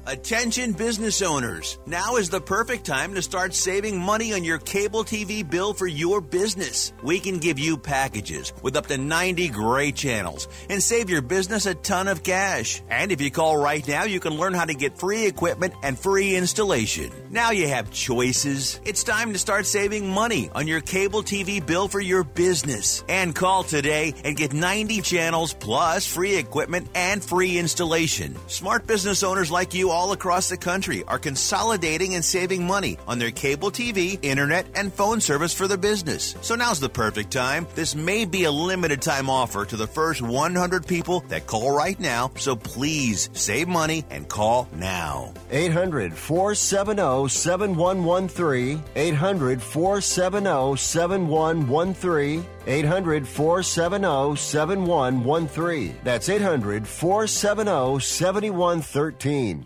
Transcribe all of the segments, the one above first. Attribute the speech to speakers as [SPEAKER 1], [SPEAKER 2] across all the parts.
[SPEAKER 1] Attention business owners. Now is the perfect time to start saving money on your cable TV bill for your business. We can give you packages with up to 90 great channels and save your business a ton of cash. And if you call right now, you can learn how to get free equipment and free installation. Now you have choices. It's time to start saving money on your cable TV bill for your business. And call today and get 90 channels plus free equipment and free installation. Smart business owners like you all across the country are consolidating and saving money on their cable TV, internet, and phone service for their business. So now's the perfect time. This may be a limited time offer to the first 100 people that call right now, so please save money and call now.
[SPEAKER 2] 800-470-7113. 800-470-7113. 800-470-7113. That's 800-470-7113.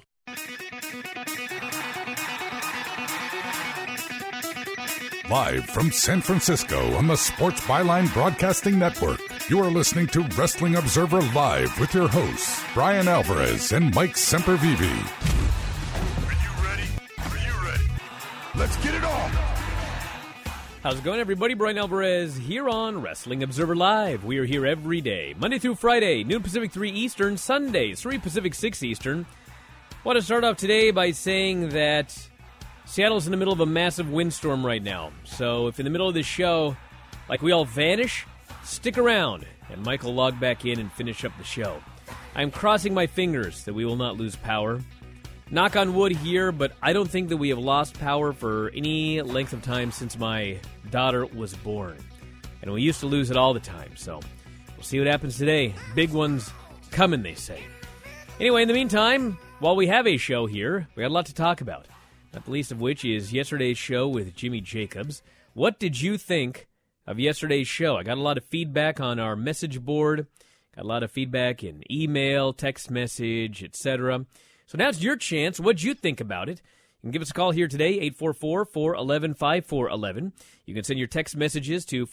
[SPEAKER 3] Live from San Francisco on the Sports Byline Broadcasting Network, you are listening to Wrestling Observer Live with your hosts, Brian Alvarez and Mike Sempervive.
[SPEAKER 4] Are you ready? Are you ready? Let's get it on!
[SPEAKER 5] How's it going, everybody? Brian Alvarez here on Wrestling Observer Live. We are here every day, Monday through Friday, noon Pacific, 3 Eastern, Sundays, 3 Pacific, 6 Eastern. I want to start off today by saying that Seattle's in the middle of a massive windstorm right now. So if in the middle of this show, like we all vanish, stick around, and Mike will log back in and finish up the show. I'm crossing my fingers that we will not lose power. Knock on wood here, but I don't think that we have lost power for any length of time since my daughter was born. And we used to lose it all the time, so we'll see what happens today. Big ones coming, they say. Anyway, in the meantime, while we have a show here, we got a lot to talk about. Not the least of which is yesterday's show with Jimmy Jacobs. What did you think of yesterday's show? I got a lot of feedback on our message board. Got a lot of feedback in email, text message, etc. So now it's your chance. What'd you think about it? You can give us a call here today, 844-411-5411. You can send your text messages to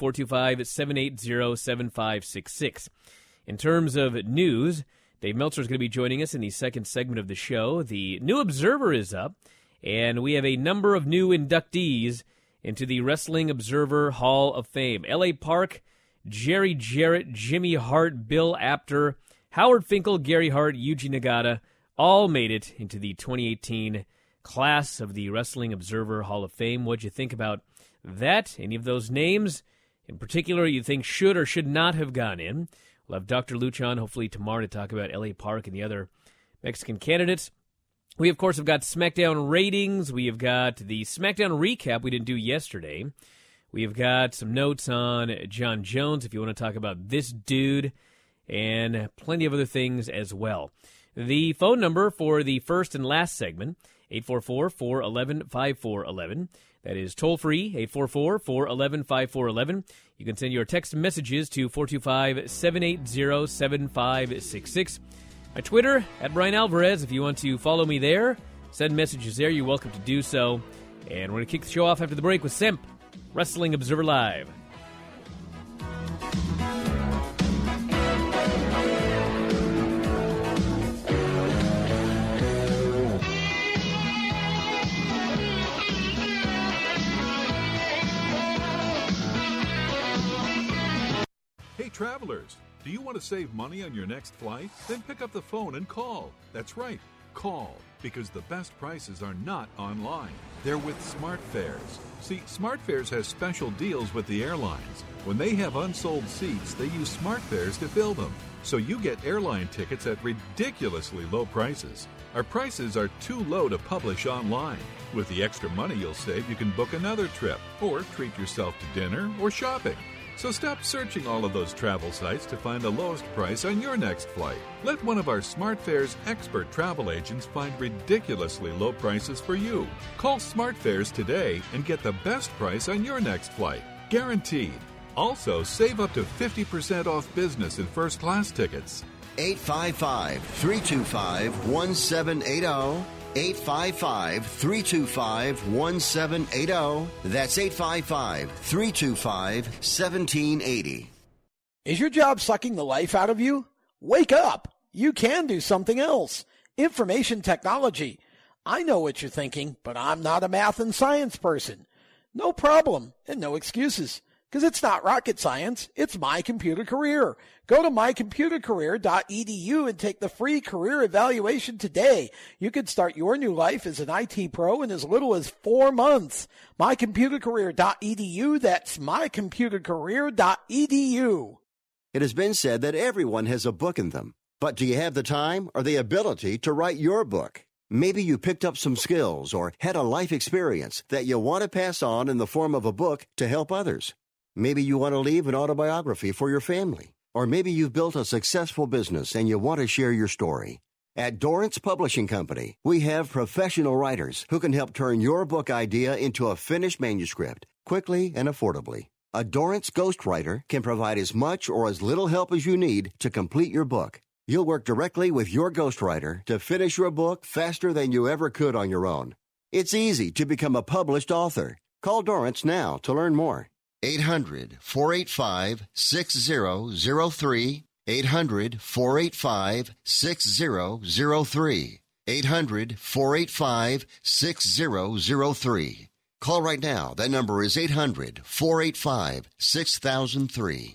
[SPEAKER 5] 425-780-7566. In terms of news, Dave Meltzer is going to be joining us in the second segment of the show. The New Observer is up, and we have a number of new inductees into the Wrestling Observer Hall of Fame. L.A. Park, Jerry Jarrett, Jimmy Hart, Bill Apter, Howard Finkel, Gary Hart, Yuji Nagata, all made it into the 2018 class of the Wrestling Observer Hall of Fame. What'd you think about that? Any of those names in particular you think should or should not have gone in? We'll have Dr. Luch on hopefully tomorrow to talk about L.A. Park and the other Mexican candidates. We, of course, have got SmackDown ratings. We have got the SmackDown recap we didn't do yesterday. We have got some notes on John Jones, if you want to talk about this dude, and plenty of other things as well. The phone number for the first and last segment, 844-411-5411. That is toll-free, 844-411-5411. You can send your text messages to 425-780-7566. My Twitter, at Brian Alvarez. If you want to follow me there, send messages there. You're welcome to do so. And we're going to kick the show off after the break with Semp, Wrestling Observer Live.
[SPEAKER 4] Hey, travelers, do you want to save money on your next flight? Then pick up the phone and call. That's right, call, because the best prices are not online. They're with SmartFares. See, SmartFares has special deals with the airlines. When they have unsold seats, they use SmartFares to fill them. So you get airline tickets at ridiculously low prices. Our prices are too low to publish online. With the extra money you'll save, you can book another trip, or treat yourself to dinner or shopping. So stop searching all of those travel sites to find the lowest price on your next flight. Let one of our SmartFares expert travel agents find ridiculously low prices for you. Call SmartFares today and get the best price on your next flight. Guaranteed. Also, save up to 50% off business and first-class tickets.
[SPEAKER 2] 855-325-1780. 855-325-1780. That's 855-325-1780.
[SPEAKER 6] Is your job sucking the life out of you? Wake up! You can do something else. Information technology. I know what you're thinking, but I'm not a math and science person. No problem and no excuses, because it's not rocket science. It's My Computer Career. Go to mycomputercareer.edu and take the free career evaluation today. You could start your new life as an IT pro in as little as 4 months. mycomputercareer.edu. That's mycomputercareer.edu.
[SPEAKER 2] It has been said that everyone has a book in them. But do you have the time or the ability to write your book? Maybe you picked up some skills or had a life experience that you want to pass on in the form of a book to help others. Maybe you want to leave an autobiography for your family. Or maybe you've built a successful business and you want to share your story. At Dorrance Publishing Company, we have professional writers who can help turn your book idea into a finished manuscript quickly and affordably. A Dorrance ghostwriter can provide as much or as little help as you need to complete your book. You'll work directly with your ghostwriter to finish your book faster than you ever could on your own. It's easy to become a published author. Call Dorrance now to learn more. 800-485-6003. 800-485-6003. 800-485-6003. Call right now. That number is 800-485-6003.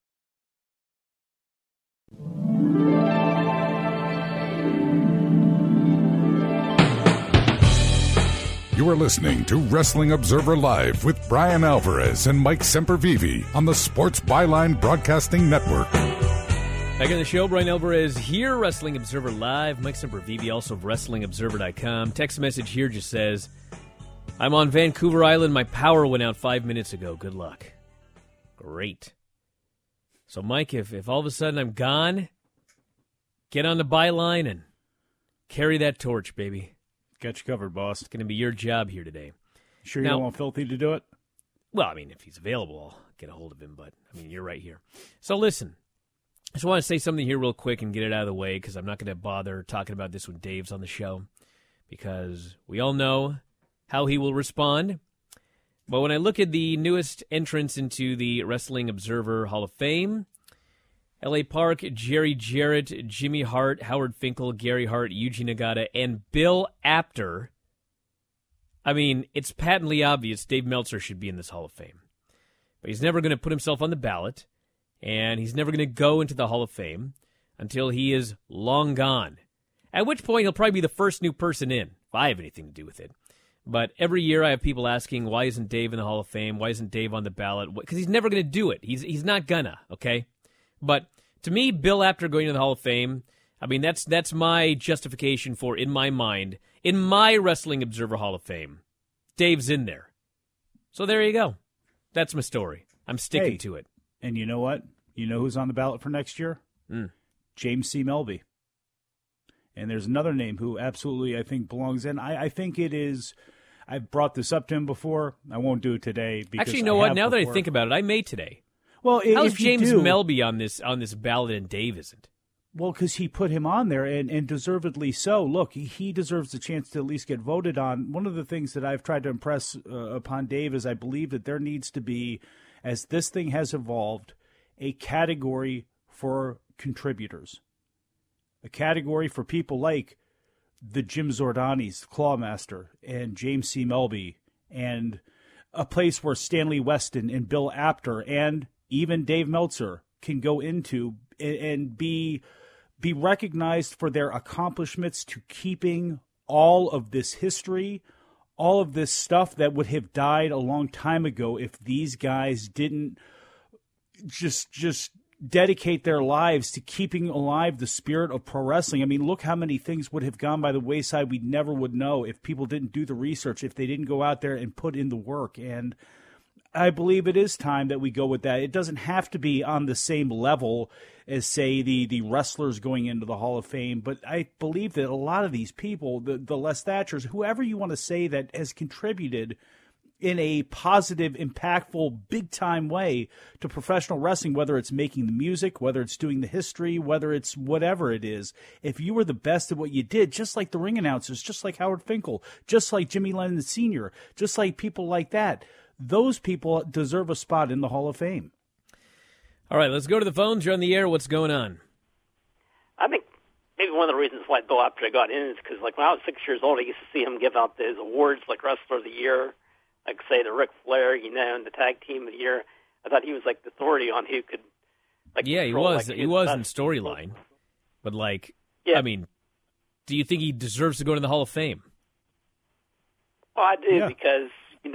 [SPEAKER 3] You are listening to Wrestling Observer Live with Brian Alvarez and Mike Sempervive on the Sports Byline Broadcasting Network.
[SPEAKER 5] Back in the show, Brian Alvarez here, Wrestling Observer Live. Mike Sempervive, also of WrestlingObserver.com. Text message here just says, I'm on Vancouver Island. My power went out 5 minutes ago. Good luck. Great. So, Mike, if all of a sudden I'm gone, get on the byline and carry that torch, baby.
[SPEAKER 7] Got you covered, boss.
[SPEAKER 5] It's going to be your job here today.
[SPEAKER 7] Sure you don't want Filthy to do it?
[SPEAKER 5] Well, I mean, if he's available, I'll get a hold of him. But, I mean, you're right here. So, listen. I just want to say something here real quick and get it out of the way because I'm not going to bother talking about this when Dave's on the show because we all know how he will respond. But when I look at the newest entrants into the Wrestling Observer Hall of Fame, L.A. Park, Jerry Jarrett, Jimmy Hart, Howard Finkel, Gary Hart, Yuji Nagata, and Bill Apter, I mean, it's patently obvious Dave Meltzer should be in this Hall of Fame. But he's never going to put himself on the ballot, and he's never going to go into the Hall of Fame until he is long gone. At which point, he'll probably be the first new person in, if I have anything to do with it. But every year I have people asking, why isn't Dave in the Hall of Fame? Why isn't Dave on the ballot? Because he's never going to do it. He's not gonna, okay? But to me, Bill Apter going to the Hall of Fame, I mean, that's my justification for, in my mind, in my Wrestling Observer Hall of Fame, Dave's in there. So there you go. That's my story. I'm sticking to it.
[SPEAKER 7] And you know what? You know who's on the ballot for next year? James C. Melby. And there's another name who absolutely, I think, belongs in. I think it is, I've brought this up to him before. I won't do it today. Because
[SPEAKER 5] actually, you know what? Now that I think about it, I may today.
[SPEAKER 7] Well,
[SPEAKER 5] how's James Melby on this ballot and Dave isn't?
[SPEAKER 7] Well, because he put him on there, and deservedly so. Look, he deserves the chance to at least get voted on. One of the things that I've tried to impress upon Dave is I believe that there needs to be, as this thing has evolved, a category for contributors. A category for people like the Jim Zordanis, Clawmaster, and James C. Melby, and a place where Stanley Weston and Bill Apter and even Dave Meltzer can go into and be recognized for their accomplishments to keeping all of this history, all of this stuff that would have died a long time ago if these guys didn't just dedicate their lives to keeping alive the spirit of pro wrestling. I mean, look how many things would have gone by the wayside we never would know if people didn't do the research, if they didn't go out there and put in the work. And I believe it is time that we go with that. It doesn't have to be on the same level as, say, the wrestlers going into the Hall of Fame, but I believe that a lot of these people, the Les Thatchers, whoever you want to say that has contributed in a positive, impactful, big-time way to professional wrestling, whether it's making the music, whether it's doing the history, whether it's whatever it is. If you were the best at what you did, just like the ring announcers, just like Howard Finkel, just like Jimmy Lennon Sr., just like people like that, those people deserve a spot in the Hall of Fame.
[SPEAKER 5] All right, let's go to the phones. You're on the air. What's going on?
[SPEAKER 8] I think maybe one of the reasons why Bill Apter got in is because, like, when I was 6 years old, I used to see him give out his awards, like Wrestler of the Year, like, say, to Ric Flair, and the Tag Team of the Year. I thought he was, like, the authority on who could, like,
[SPEAKER 5] yeah,
[SPEAKER 8] control,
[SPEAKER 5] he was.
[SPEAKER 8] like,
[SPEAKER 5] he was in storyline. But, like, yeah. I mean, do you think he deserves to go to the Hall of Fame?
[SPEAKER 8] Oh, I do, because,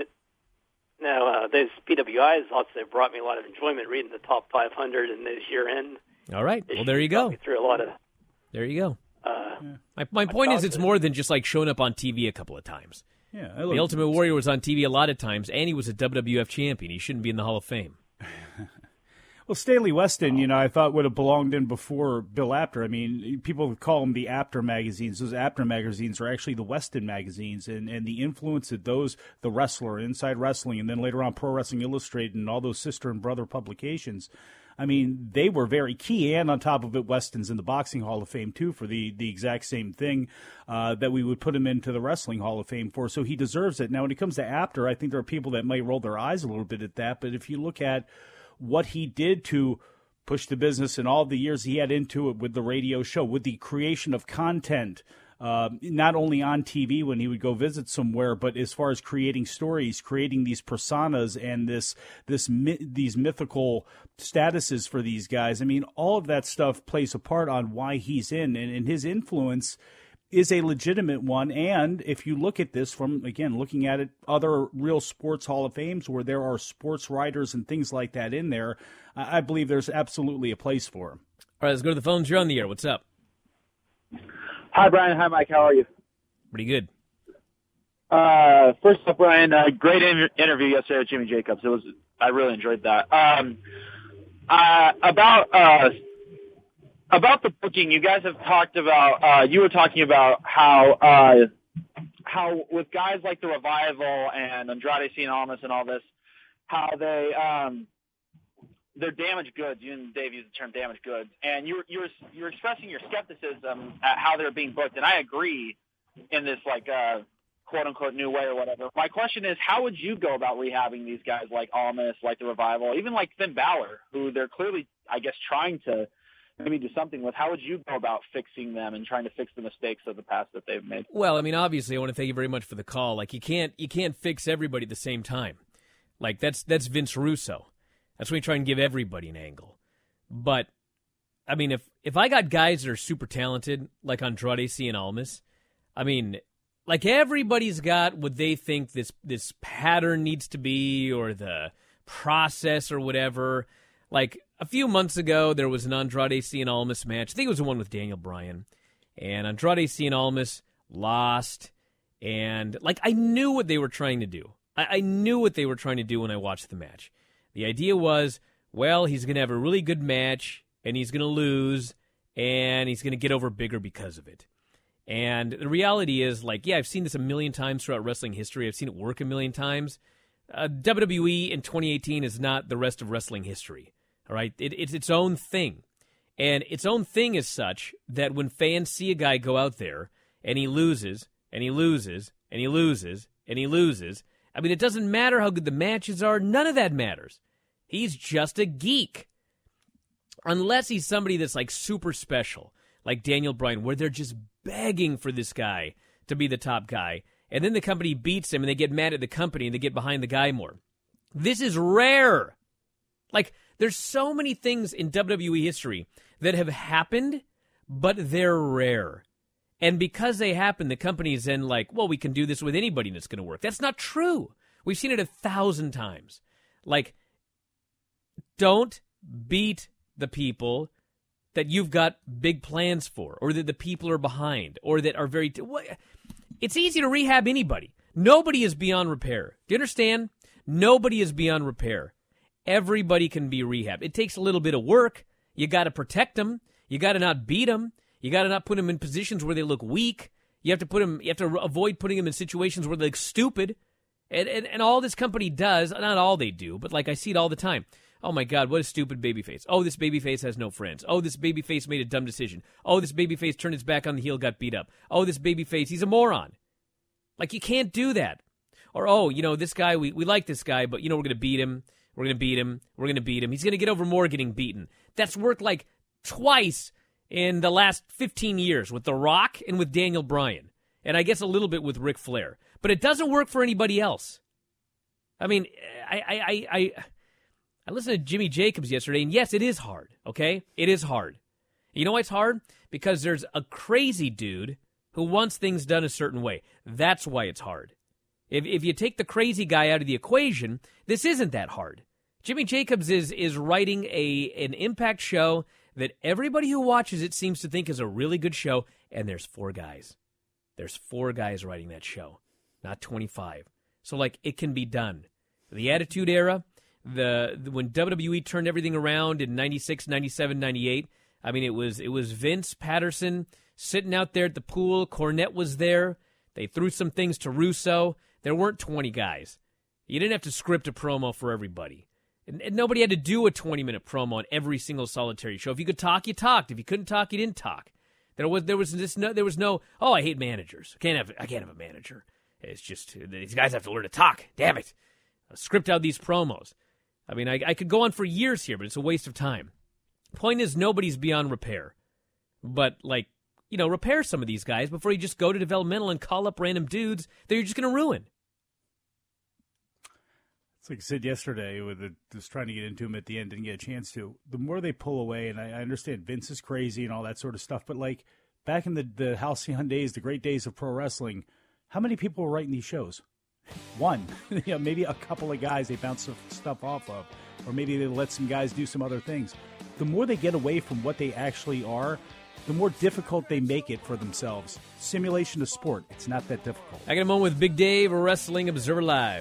[SPEAKER 8] those PWIs also brought me a lot of enjoyment reading the top 500 and those year-end.
[SPEAKER 5] All right. Well, there you go.
[SPEAKER 8] Through a lot of.
[SPEAKER 5] There you go. My point is, it's more than just like showing up on TV a couple of times.
[SPEAKER 7] Yeah,
[SPEAKER 5] the Ultimate Warrior was on TV a lot of times, and he was a WWF champion. He shouldn't be in the Hall of Fame.
[SPEAKER 7] Well, Stanley Weston, I thought would have belonged in before Bill Apter. I mean, people call them the Apter magazines. Those Apter magazines are actually the Weston magazines, and the influence that the Wrestler, Inside Wrestling, and then later on Pro Wrestling Illustrated and all those sister and brother publications, I mean, they were very key. And on top of it, Weston's in the Boxing Hall of Fame, too, for the exact same thing that we would put him into the Wrestling Hall of Fame for. So he deserves it. Now, when it comes to Apter, I think there are people that might roll their eyes a little bit at that. But if you look at what he did to push the business and all the years he had into it with the radio show, with the creation of content, not only on TV when he would go visit somewhere, but as far as creating stories, creating these personas and these mythical statuses for these guys. I mean, all of that stuff plays a part on why he's in, and his influence is a legitimate one. And if you look at this from, again, looking at it, other real sports Hall of Fames where there are sports writers and things like that in there, I believe there's absolutely a place for him.
[SPEAKER 5] All right, let's go to the phones. You're on the air. What's up?
[SPEAKER 9] Hi, Brian. Hi, Mike. How are you?
[SPEAKER 5] Pretty good.
[SPEAKER 9] First up, Brian, great interview yesterday with Jimmy Jacobs. I really enjoyed that. About the booking, you guys have talked about, you were talking about how with guys like the Revival and Andrade Cien Almas and all this, how they're damaged goods. You and Dave used the term damaged goods. And you're expressing your skepticism at how they're being booked. And I agree in this, like, quote-unquote new way or whatever. My question is, how would you go about rehabbing these guys like Almas, like the Revival, even like Finn Balor, who they're clearly, I guess, trying to maybe do something with? How would you go about fixing them and trying to fix the mistakes of the past that they've made?
[SPEAKER 5] Well, I mean, obviously, I want to thank you very much for the call. Like, you can't fix everybody at the same time. Like, that's Vince Russo. That's when you try and give everybody an angle. But, I mean, if I got guys that are super talented, like Andrade Cien Almas, I mean, like, everybody's got what they think this pattern needs to be or the process or whatever. Like, a few months ago, there was an Andrade Cien Almas match. I think it was the one with Daniel Bryan. And Andrade Cien Almas lost. And, like, I knew what they were trying to do. I knew what they were trying to do when I watched the match. The idea was, well, he's going to have a really good match, and he's going to lose, and he's going to get over bigger because of it. And the reality is, like, yeah, I've seen this a million times throughout wrestling history. I've seen it work a million times. WWE in 2018 is not the rest of wrestling history. All right, it's its own thing. And its own thing is such that when fans see a guy go out there and he loses, and he loses, and he loses, and he loses, I mean, it doesn't matter how good the matches are. None of that matters. He's just a geek. Unless he's somebody that's like super special, like Daniel Bryan, where they're just begging for this guy to be the top guy. And then the company beats him and they get mad at the company and they get behind the guy more. This is rare. Like, there's so many things in WWE history that have happened, but they're rare. And because they happen, the company's then like, well, we can do this with anybody and it's going to work. That's not true. We've seen it 1,000 times. Like, don't beat the people that you've got big plans for, or that the people are behind, or that are very... It's easy to rehab anybody. Nobody is beyond repair. Do you understand? Nobody is beyond repair. Everybody can be rehabbed. It takes a little bit of work. You got to protect them. You got to not beat them. You got to not put them in positions where they look weak. You have to avoid putting them in situations where they look stupid. And all this company does, not all they do, but like I see it all the time. Oh my God, what a stupid babyface. Oh, this babyface has no friends. Oh, this babyface made a dumb decision. Oh, this babyface turned his back on the heel, got beat up. Oh, this babyface, he's a moron. Like, you can't do that. Or, oh, this guy, we like this guy, but, we're going to beat him. We're going to beat him. We're going to beat him. He's going to get over more getting beaten. That's worked like twice in the last 15 years with The Rock and with Daniel Bryan. And I guess a little bit with Ric Flair. But it doesn't work for anybody else. I mean, I listened to Jimmy Jacobs yesterday, and yes, it is hard, okay? It is hard. You know why it's hard? Because there's a crazy dude who wants things done a certain way. That's why it's hard. If you take the crazy guy out of the equation, this isn't that hard. Jimmy Jacobs is writing an Impact show that everybody who watches it seems to think is a really good show, and there's 4 guys. There's 4 guys writing that show, not 25. So, like, it can be done. The Attitude Era, when WWE turned everything around in 96, 97, 98, I mean, it was Vince, Patterson, sitting out there at the pool. Cornette was there. They threw some things to Russo. There weren't 20 guys. You didn't have to script a promo for everybody. And nobody had to do a 20-minute promo on every single solitary show. If you could talk, you talked. If you couldn't talk, you didn't talk. There was no, oh, I hate managers. I can't have a manager. It's just, these guys have to learn to talk. Damn it. Script out these promos. I mean, I could go on for years here, but it's a waste of time. Point is, nobody's beyond repair. But, like, repair some of these guys before you just go to developmental and call up random dudes that you're just going to ruin.
[SPEAKER 7] It's like I said yesterday, just trying to get into him at the end, didn't get a chance to. The more they pull away, and I understand Vince is crazy and all that sort of stuff, but like back in the halcyon days, the great days of pro wrestling, how many people were writing these shows? One. Maybe a couple of guys they bounce stuff off of, or maybe they let some guys do some other things. The more they get away from what they actually are, the more difficult they make it for themselves. Simulation of sport, it's not that difficult.
[SPEAKER 5] I got a moment with Big Dave, Wrestling Observer Live.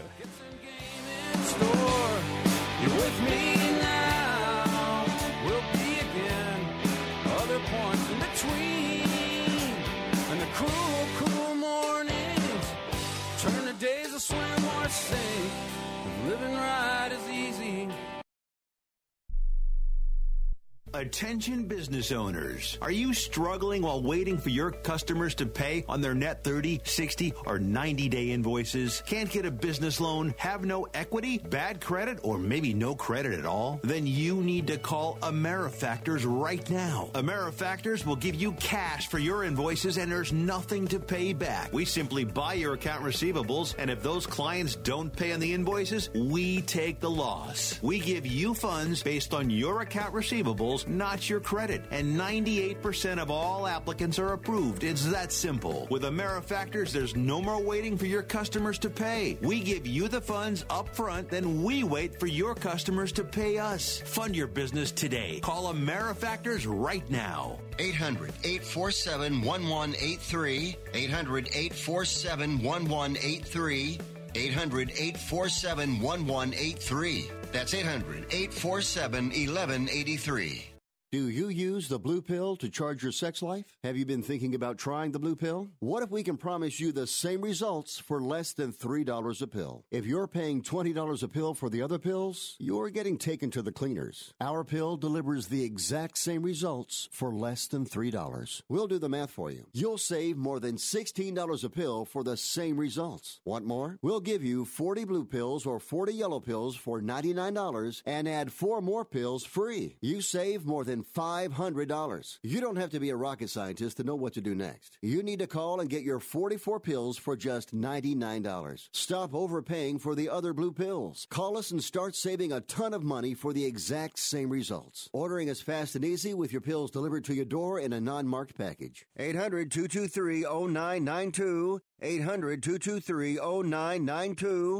[SPEAKER 10] You're with me now. We'll be again. Other points in between. And the cruel mornings turn to days of swim or sink. Living right is easy.
[SPEAKER 1] Attention business owners. Are you struggling while waiting for your customers to pay on their net 30, 60, or 90-day invoices? Can't get a business loan? Have no equity? Bad credit? Or maybe no credit at all? Then you need to call AmeriFactors right now. AmeriFactors will give you cash for your invoices and there's nothing to pay back. We simply buy your account receivables, and if those clients don't pay on the invoices, we take the loss. We give you funds based on your account receivables, not your credit. And 98% of all applicants are approved. It's that simple. With AmeriFactors, there's no more waiting for your customers to pay. We give you the funds up front, then we wait for your customers to pay us. Fund your business today. Call AmeriFactors right now.
[SPEAKER 2] 800-847-1183. 800-847-1183. 800-847-1183. That's 800-847-1183. Do you use the Blue Pill to charge your sex life? Have you been thinking about trying the Blue Pill? What if we can promise you the same results for less than $3 a pill? If you're paying $20 a pill for the other pills, you're getting taken to the cleaners. Our pill delivers the exact same results for less than $3. We'll do the math for you. You'll save more than $16 a pill for the same results. Want more? We'll give you 40 blue pills or 40 yellow pills for $99 and add 4 more pills free. You save more than $500. You don't have to be a rocket scientist to know what to do next. You need to call and get your 44 pills for just $99. Stop overpaying for the other blue pills. Call us and start saving a ton of money for the exact same results. Ordering is fast and easy with your pills delivered to your door in a non-marked package. 800-223-0992. 800-223-0992.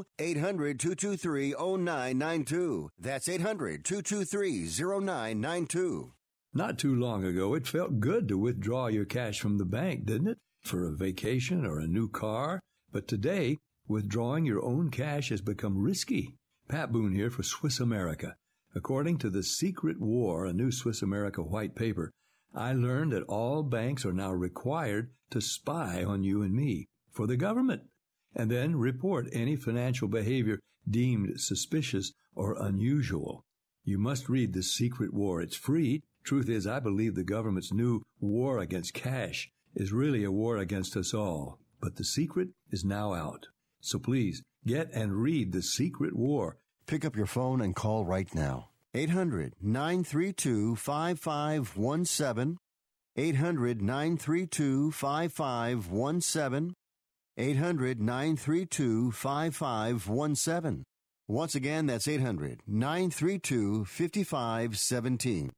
[SPEAKER 2] 800-223-0992. That's 800-223-0992.
[SPEAKER 11] Not too long ago, it felt good to withdraw your cash from the bank, didn't it? For a vacation or a new car. But today, withdrawing your own cash has become risky. Pat Boone here for Swiss America. According to The Secret War, a new Swiss America white paper, I learned that all banks are now required to spy on you and me for the government, and then report any financial behavior deemed suspicious or unusual. You must read The Secret War. It's free. Truth is, I believe the government's new war against cash is really a war against us all. But the secret is now out. So please, get and read The Secret War.
[SPEAKER 2] Pick up your phone and call right now. 800-932-5517. 800-932-5517. 800-932-5517. Once again, that's 800-932-5517.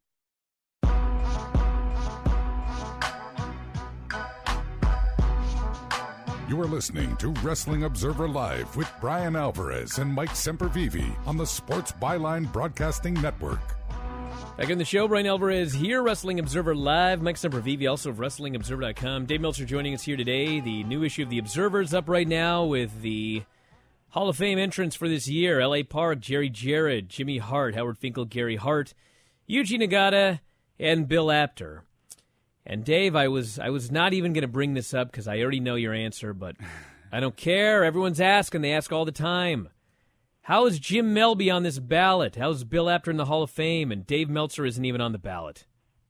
[SPEAKER 3] You are listening to Wrestling Observer Live with Brian Alvarez and Mike Sempervive on the Sports Byline Broadcasting Network.
[SPEAKER 5] Back in the show, Brian Alvarez here, Wrestling Observer Live. Mike Sempervive, also of WrestlingObserver.com. Dave Meltzer joining us here today. The new issue of The Observer is up right now with the Hall of Fame entrants for this year. L.A. Park, Jerry Jarrett, Jimmy Hart, Howard Finkel, Gary Hart, Yuji Nagata, and Bill Apter. And Dave, I was not even going to bring this up because I already know your answer, but I don't care. Everyone's asking. They ask all the time. How is Jim Melby on this ballot? How's Bill Apter in the Hall of Fame? And Dave Meltzer isn't even on the ballot.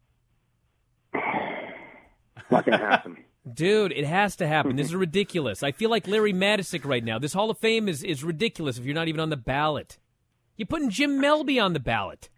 [SPEAKER 12] Not going to happen.
[SPEAKER 5] Dude, it has to happen. This is ridiculous. I feel like Larry Madisick right now. This Hall of Fame is ridiculous if you're not even on the ballot. You're putting Jim Melby on the ballot.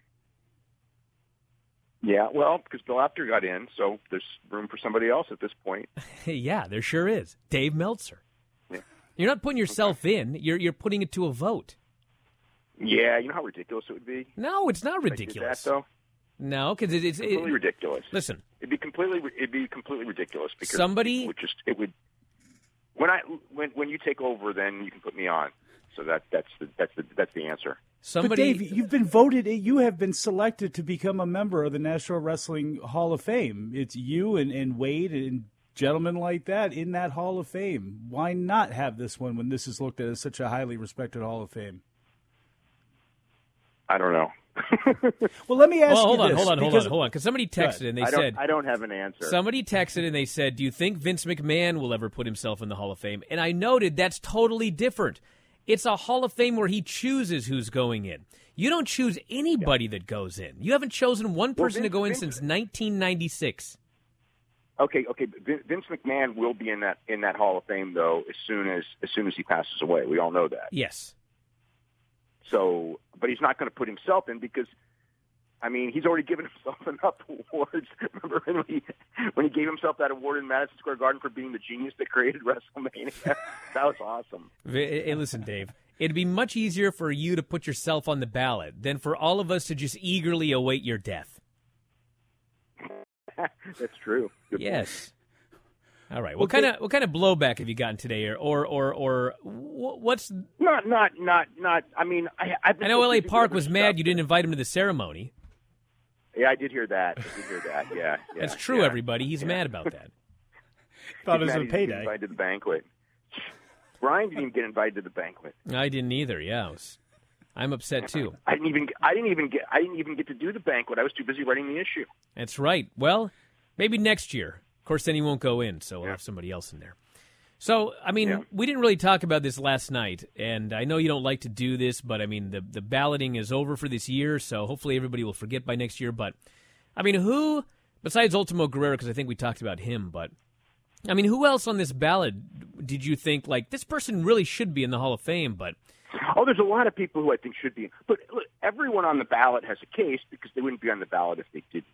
[SPEAKER 12] Yeah, well, because Bill Apter got in, so there's room for somebody else at this point.
[SPEAKER 5] Yeah, there sure is. Dave Meltzer.
[SPEAKER 12] Yeah.
[SPEAKER 5] You're not putting yourself in. You're putting it to a vote.
[SPEAKER 12] Yeah, you know how ridiculous it would be?
[SPEAKER 5] No, it's not ridiculous.
[SPEAKER 12] That, though?
[SPEAKER 5] No, because it's
[SPEAKER 12] completely ridiculous.
[SPEAKER 5] Listen,
[SPEAKER 12] it'd be completely ridiculous because
[SPEAKER 5] somebody
[SPEAKER 12] it would when you take over, then you can put me on. So that's the answer.
[SPEAKER 7] Somebody, but Dave, you've been voted. You have been selected to become a member of the National Wrestling Hall of Fame. It's you and Wade and gentlemen like that in that Hall of Fame. Why not have this one when this is looked at as such a highly respected Hall of Fame?
[SPEAKER 12] I don't know.
[SPEAKER 7] Well, let me ask you
[SPEAKER 5] hold
[SPEAKER 7] this.
[SPEAKER 5] Hold on. Because somebody texted and they said...
[SPEAKER 12] I don't have an answer.
[SPEAKER 5] Somebody texted and they said, do you think Vince McMahon will ever put himself in the Hall of Fame? And I noted that's totally different. It's a Hall of Fame where he chooses who's going in. You don't choose anybody that goes in. You haven't chosen one person to go in since 1996.
[SPEAKER 12] Okay. Vince McMahon will be in that Hall of Fame though as soon as he passes away. We all know that.
[SPEAKER 5] Yes.
[SPEAKER 12] So, but he's not going to put himself in because, I mean, he's already given himself enough awards. Remember when he gave himself that award in Madison Square Garden for being the genius that created WrestleMania? That was awesome.
[SPEAKER 5] Hey, listen, Dave, it'd be much easier for you to put yourself on the ballot than for all of us to just eagerly await your death.
[SPEAKER 12] That's true. Good
[SPEAKER 5] yes.
[SPEAKER 12] Point.
[SPEAKER 5] All right. What kind of blowback have you gotten today, or what's
[SPEAKER 12] not? I mean, I
[SPEAKER 5] know L.A. Park was mad you didn't invite him to the ceremony.
[SPEAKER 12] Yeah, I did hear that. Yeah.
[SPEAKER 5] That's true. Everybody, he's mad about that.
[SPEAKER 7] Thought it was a payday.
[SPEAKER 12] Didn't invited to the banquet. Brian didn't even get invited to the banquet.
[SPEAKER 5] I didn't either. Yeah, I'm upset too.
[SPEAKER 12] I didn't even get to do the banquet. I was too busy writing the issue.
[SPEAKER 5] That's right. Well, maybe next year. Of course, then he won't go in, so we'll have somebody else in there. So, I mean, we didn't really talk about this last night, and I know you don't like to do this, but, I mean, the balloting is over for this year, so hopefully everybody will forget by next year. But, I mean, who, besides Ultimo Guerrero, because I think we talked about him, but, I mean, who else on this ballot did you think, like, this person really should be in the Hall of Fame, but...
[SPEAKER 12] Oh, there's a lot of people who I think should be. But look, everyone on the ballot has a case because they wouldn't be on the ballot if they didn't.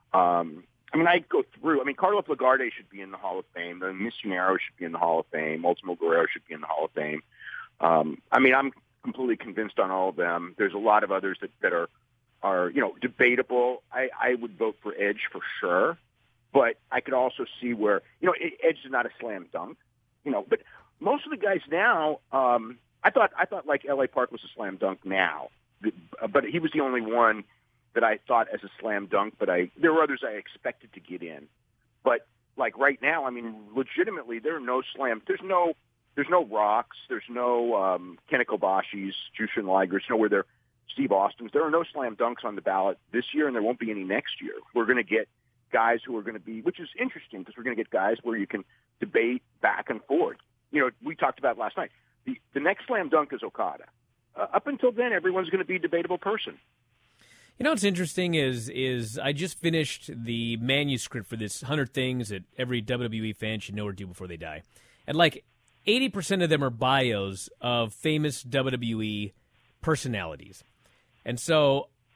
[SPEAKER 12] I mean, I go through. I mean, Carlos Lagarde should be in the Hall of Fame. The Missionero should be in the Hall of Fame. Ultimo Guerrero should be in the Hall of Fame. I mean, I'm completely convinced on all of them. There's a lot of others that are debatable. I would vote for Edge for sure, but I could also see where Edge is not a slam dunk. But most of the guys now, I thought like L.A. Park was a slam dunk now, but he was the only one that I thought as a slam dunk, but there were others I expected to get in. But like right now, I mean, legitimately, there are no there's no Rocks, there's no Kenny Kobashi's, Jushin Liger's, nowhere there, Steve Austin's. There are no slam dunks on the ballot this year, and there won't be any next year. We're going to get guys who are going to be, which is interesting because we're going to get guys where you can debate back and forth. We talked about last night. The next slam dunk is Okada. Up until then, everyone's going to be a debatable person.
[SPEAKER 5] What's interesting is I just finished the manuscript for this 100 things that every WWE fan should know or do before they die. And like 80% of them are bios of famous WWE personalities. And so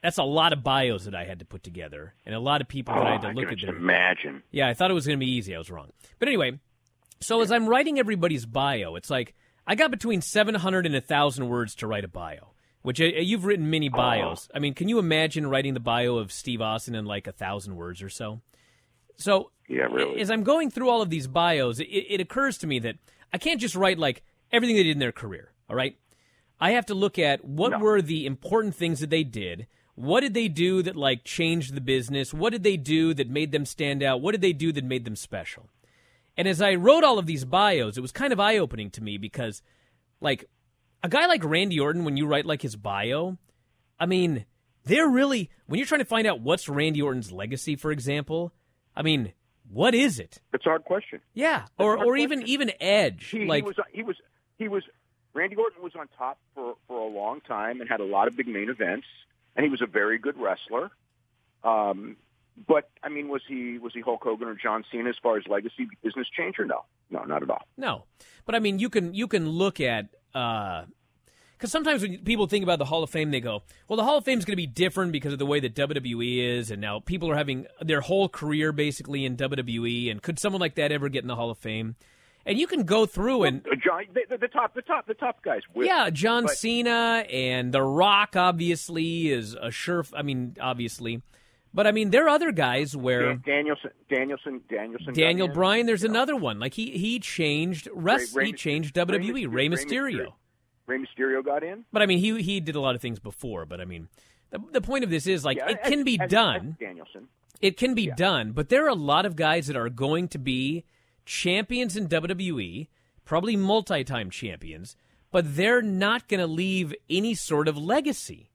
[SPEAKER 5] that's a lot of bios that I had to put together, and a lot of people that I had to look at.
[SPEAKER 12] I can imagine.
[SPEAKER 5] Yeah, I thought it was going to be easy. I was wrong. But anyway, so as I'm writing everybody's bio, it's like I got between 700 and 1,000 words to write a bio, which you've written many bios. I mean, can you imagine writing the bio of Steve Austin in like 1,000 words or so? So
[SPEAKER 12] yeah, really.
[SPEAKER 5] As I'm going through all of these bios, it occurs to me that I can't just write like everything they did in their career, all right? I have to look at what were the important things that they did. What did they do that like changed the business? What did they do that made them stand out? What did they do that made them special? And as I wrote all of these bios, it was kind of eye-opening to me because, like, a guy like Randy Orton, when you write, like, his bio, I mean, they're really, when you're trying to find out what's Randy Orton's legacy, for example, I mean, what is it?
[SPEAKER 12] It's a hard question.
[SPEAKER 5] Yeah, or even Edge.
[SPEAKER 12] He was Randy Orton was on top for a long time and had a lot of big main events, and he was a very good wrestler. But I mean, was he Hulk Hogan or John Cena as far as legacy business changer? No, not at all.
[SPEAKER 5] No, but I mean, you can look at because sometimes when people think about the Hall of Fame, they go, "Well, the Hall of Fame is going to be different because of the way that WWE is, and now people are having their whole career basically in WWE, and could someone like that ever get in the Hall of Fame?" And you can go through and
[SPEAKER 12] John, the top guys.
[SPEAKER 5] Yeah, John Cena and The Rock obviously is a sure. I mean, obviously. But, I mean, there are other guys where... Daniel Bryan, there's another one. Like, he changed he changed WWE, Rey Mysterio.
[SPEAKER 12] Rey Mysterio got in?
[SPEAKER 5] But, I mean, he did a lot of things before. But, I mean, the point of this is, like, it can be done. It can be done. But there are a lot of guys that are going to be champions in WWE, probably multi-time champions, but they're not going to leave any sort of legacy.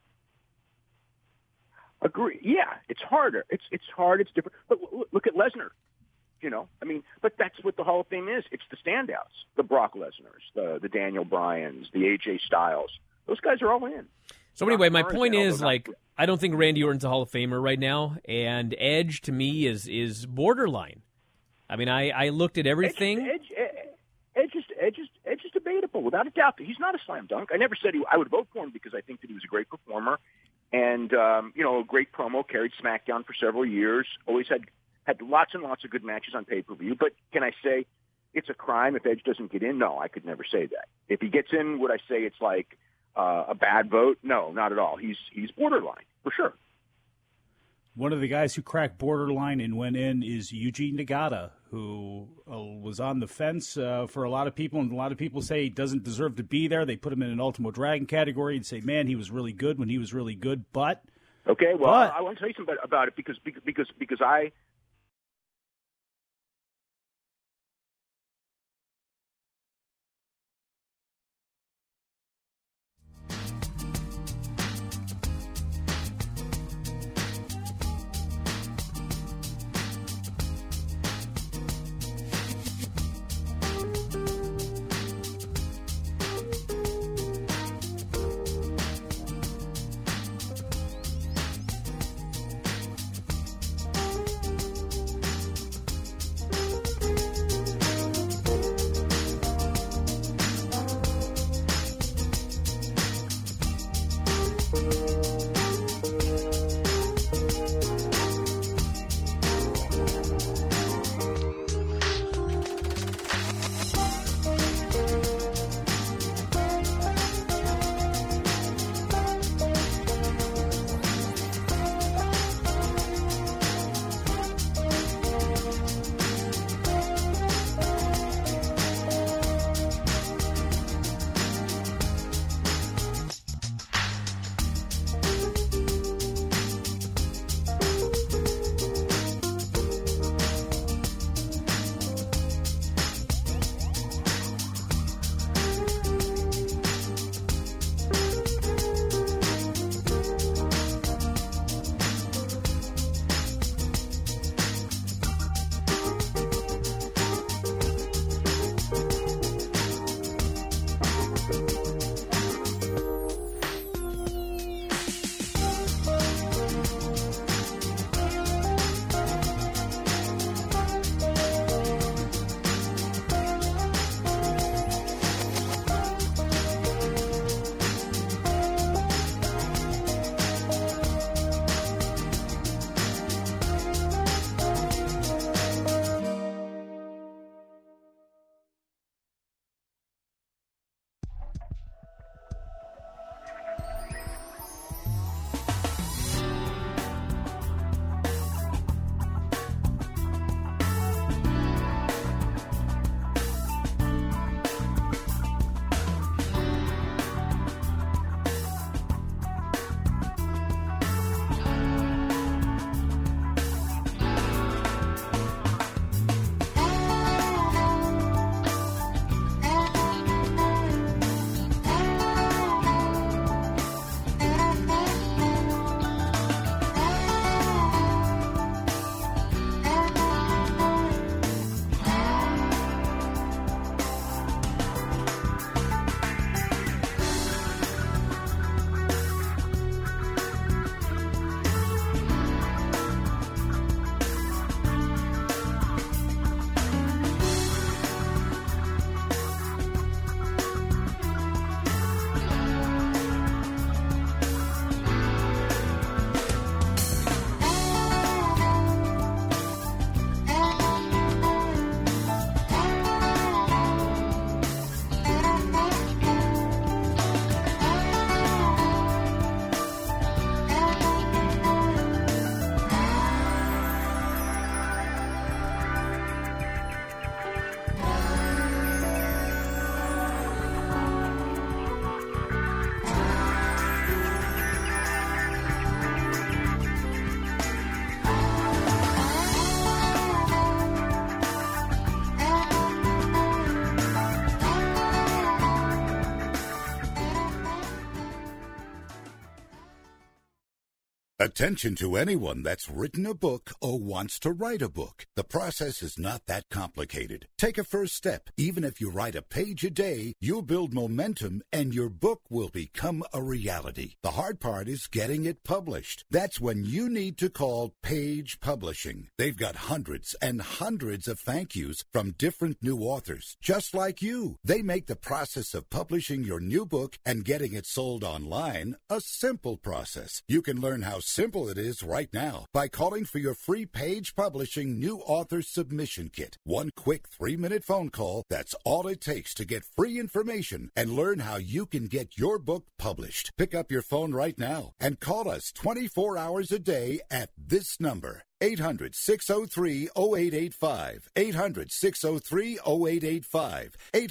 [SPEAKER 12] Agree. Yeah, it's harder. It's hard. It's different. But look at Lesnar. You know, I mean, but that's what the Hall of Fame is. It's the standouts, the Brock Lesnars, the Daniel Bryans, the AJ Styles. Those guys are all in.
[SPEAKER 5] So anyway, my point is, like, I don't think Randy Orton's a Hall of Famer right now, and Edge to me is borderline. I mean, I looked at everything.
[SPEAKER 12] Edge is debatable, without a doubt. He's not a slam dunk. I never said I would vote for him because I think that he was a great performer. And, you know, a great promo, carried SmackDown for several years, always had lots and lots of good matches on pay-per-view. But can I say it's a crime if Edge doesn't get in? No, I could never say that. If he gets in, would I say it's like a bad vote? No, not at all. He's borderline, for sure.
[SPEAKER 7] One of the guys who cracked borderline and went in is Yuji Nagata, who was on the fence for a lot of people, and a lot of people say he doesn't deserve to be there. They put him in an Ultimo Dragon category and say, man, he was really good when he was really good, but...
[SPEAKER 12] Okay, well, I want to tell you something about it because I...
[SPEAKER 13] Attention to anyone that's written a book or wants to write a book. The process is not that complicated. Take a first step. Even if you write a page a day, you'll build momentum and your book will become a reality. The hard part is getting it published. That's when you need to call Page Publishing. They've got hundreds and hundreds of thank yous from different new authors, just like you. They make the process of publishing your new book and getting it sold online a simple process. You can learn how simple it is right now by calling for your free Page Publishing New Author Submission Kit. One quick 3-minute phone call, that's all it takes to get free information and learn how you can get your book published. Pick up your phone right now and call us 24 hours a day at this number. 800-603-0885. 800-603-0885.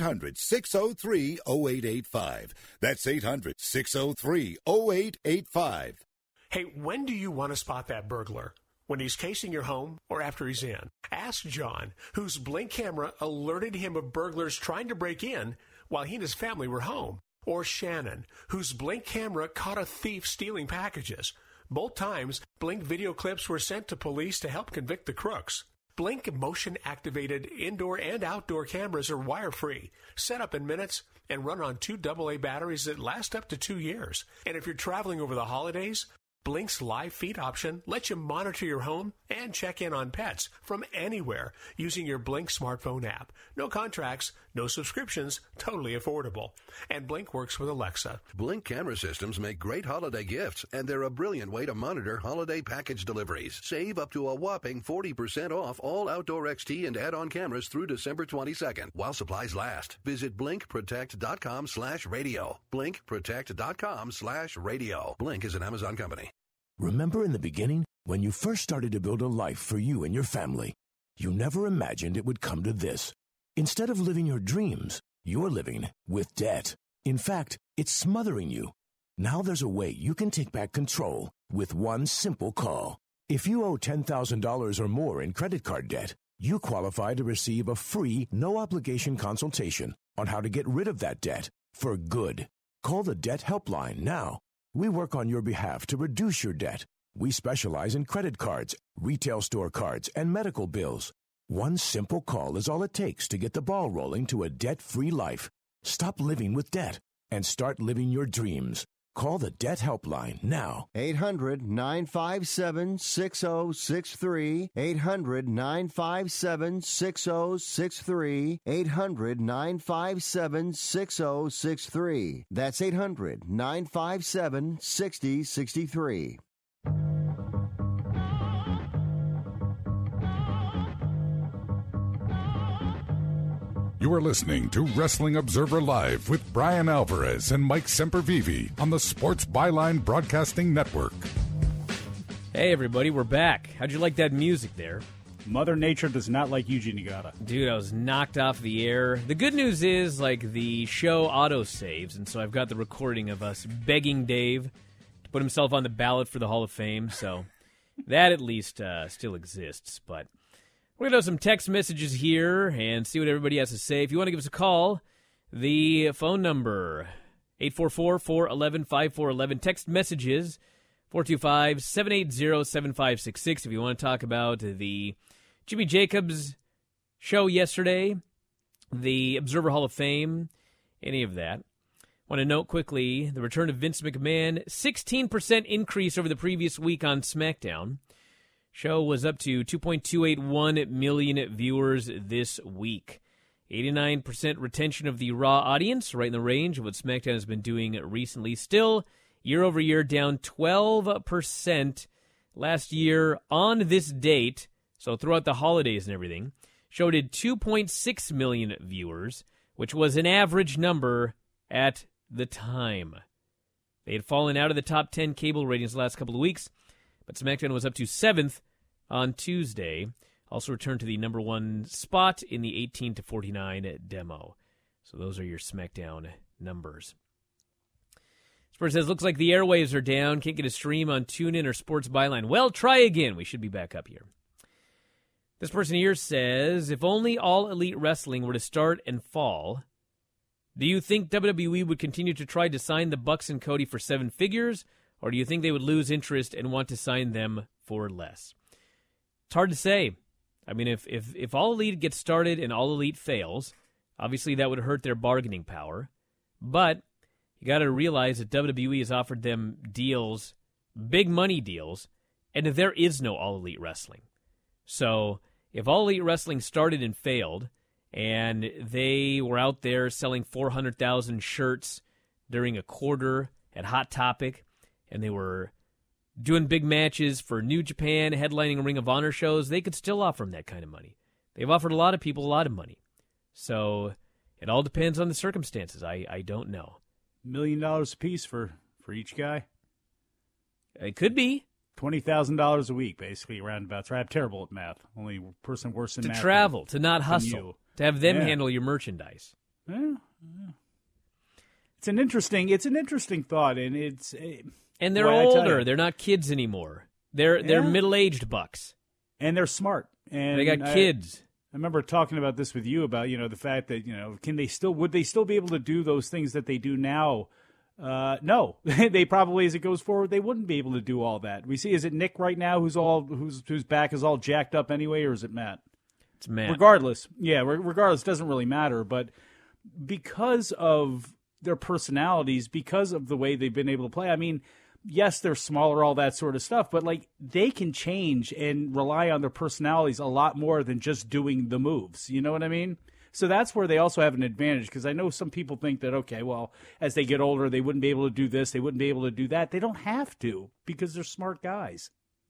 [SPEAKER 13] 800-603-0885. That's 800-603-0885.
[SPEAKER 14] Hey, when do you want to spot that burglar? When he's casing your home or after he's in? Ask John, whose Blink camera alerted him of burglars trying to break in while he and his family were home. Or Shannon, whose Blink camera caught a thief stealing packages. Both times, Blink video clips were sent to police to help convict the crooks. Blink motion-activated indoor and outdoor cameras are wire-free, set up in minutes, and run on 2 AA batteries that last up to 2 years. And if you're traveling over the holidays, Blink's live feed option lets you monitor your home and check in on pets from anywhere using your Blink smartphone app. No contracts, no subscriptions, totally affordable. And Blink works with Alexa.
[SPEAKER 15] Blink camera systems make great holiday gifts, and they're a brilliant way to monitor holiday package deliveries. Save up to a whopping 40% off all outdoor XT and add-on cameras through December 22nd while supplies last. Visit blinkprotect.com/radio. blinkprotect.com/radio. Blink is an Amazon company.
[SPEAKER 16] Remember in the beginning, when you first started to build a life for you and your family, you never imagined it would come to this. Instead of living your dreams, you're living with debt. In fact, it's smothering you. Now there's a way you can take back control with one simple call. If you owe $10,000 or more in credit card debt, you qualify to receive a free, no-obligation consultation on how to get rid of that debt for good. Call the Debt Helpline now. We work on your behalf to reduce your debt. We specialize in credit cards, retail store cards, and medical bills. One simple call is all it takes to get the ball rolling to a debt-free life. Stop living with debt and start living your dreams. Call the Debt Helpline now.
[SPEAKER 2] 800-957-6063. 800-957-6063. 800-957-6063. That's 800-957-6063.
[SPEAKER 3] You are listening to Wrestling Observer Live with Brian Alvarez and Mike Sempervive on the Sports Byline Broadcasting Network.
[SPEAKER 5] Hey, everybody, we're back. How'd you like that music there?
[SPEAKER 7] Mother Nature does not like Yuji Nagata.
[SPEAKER 5] Dude, I was knocked off the air. The good news is, the show auto-saves, and so I've got the recording of us begging Dave to put himself on the ballot for the Hall of Fame, so that at least still exists, but we're going to have some text messages here and see what everybody has to say. If you want to give us a call, the phone number, 844-411-5411. Text messages, 425-780-7566. If you want to talk about the Jimmy Jacobs show yesterday, the Observer Hall of Fame, any of that. Want to note quickly the return of Vince McMahon, 16% increase over the previous week on SmackDown. Show was up to 2.281 million viewers this week. 89% retention of the Raw audience, right in the range of what SmackDown has been doing recently. Still, year over year, down 12% last year on this date. So throughout the holidays and everything, show did 2.6 million viewers, which was an average number at the time. They had fallen out of the top 10 cable ratings the last couple of weeks, but SmackDown was up to 7th on Tuesday. Also returned to the number 1 spot in the 18 to 49 demo. So those are your SmackDown numbers. Spurs says, looks like the airwaves are down. Can't get a stream on TuneIn or Sports Byline. Well, try again. We should be back up here. This person here says, if only All Elite Wrestling were to start and fall, do you think WWE would continue to try to sign the Bucks and Cody for 7 figures, or do you think they would lose interest and want to sign them for less? It's hard to say. I mean, if All Elite gets started and All Elite fails, obviously that would hurt their bargaining power. But you got to realize that WWE has offered them deals, big money deals, and there is no All Elite Wrestling. So if All Elite Wrestling started and failed, and they were out there selling 400,000 shirts during a quarter at Hot Topic, and they were doing big matches for New Japan, headlining Ring of Honor shows, they could still offer them that kind of money. They've offered a lot of people a lot of money. So it all depends on the circumstances. I don't know.
[SPEAKER 7] $1 million a piece for each guy?
[SPEAKER 5] It could be.
[SPEAKER 7] $20,000 a week, basically, roundabouts. I'm terrible at math. Only person worse than math.
[SPEAKER 5] To travel, to not hustle, to have them handle your merchandise.
[SPEAKER 7] Yeah. It's an interesting thought, and it's...
[SPEAKER 5] And they're older. They're not kids anymore. They're middle-aged bucks.
[SPEAKER 7] And they're smart. And
[SPEAKER 5] they got kids.
[SPEAKER 7] I remember talking about this with you about, the fact that, would they still be able to do those things that they do now? No. They probably, as it goes forward, they wouldn't be able to do all that. We see, is it Nick right now whose back is all jacked up anyway, or is it Matt?
[SPEAKER 5] It's Matt.
[SPEAKER 7] Regardless, doesn't really matter, but because of their personalities, because of the way they've been able to play, I mean, yes, they're smaller, all that sort of stuff, but they can change and rely on their personalities a lot more than just doing the moves. You know what I mean? So that's where they also have an advantage, because I know some people think that, okay, well, as they get older, they wouldn't be able to do this, they wouldn't be able to do that. They don't have to, because they're smart guys.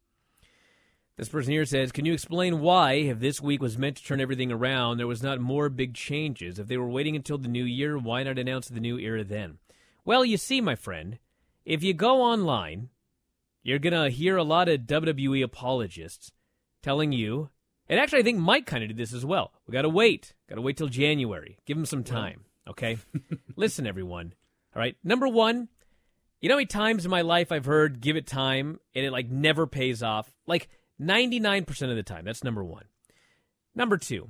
[SPEAKER 5] This person here says, can you explain why, if this week was meant to turn everything around, there was not more big changes? If they were waiting until the new year, why not announce the new era then? Well, you see, my friend, if you go online, you're going to hear a lot of WWE apologists telling you, and actually I think Mike kind of did this as well, we got to wait till January. Give them some time, okay? Listen, everyone, all right? Number one, you know how many times in my life I've heard give it time and it never pays off? 99% of the time. That's number one. Number two,